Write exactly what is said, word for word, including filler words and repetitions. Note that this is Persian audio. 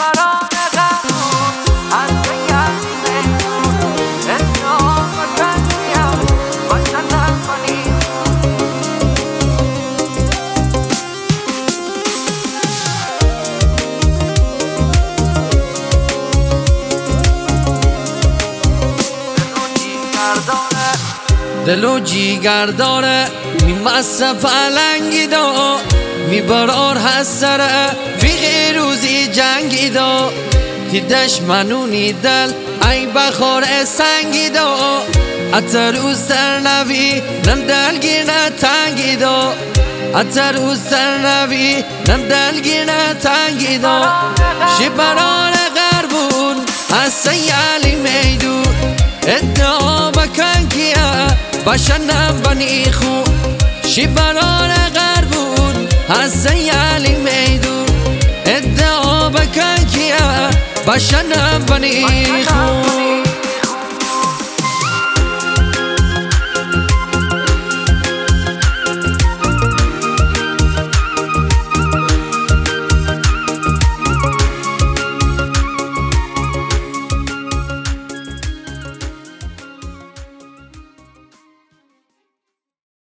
دل و جیگر داره میمسه پلنگی دا میبرار حسره فی روزی جنگی دا دیدش منونی دل ای بخور سنگی دا اتر او سر نوی نم دلگینه تنگی دا اتر او سر نوی نم دلگینه تنگی دا شبران غربون از سیالی میدون ادعا بکن کیا باشنم بنی خو شبران غربون از سیالی میدون ادعا بکن کیا باشنم بنی خو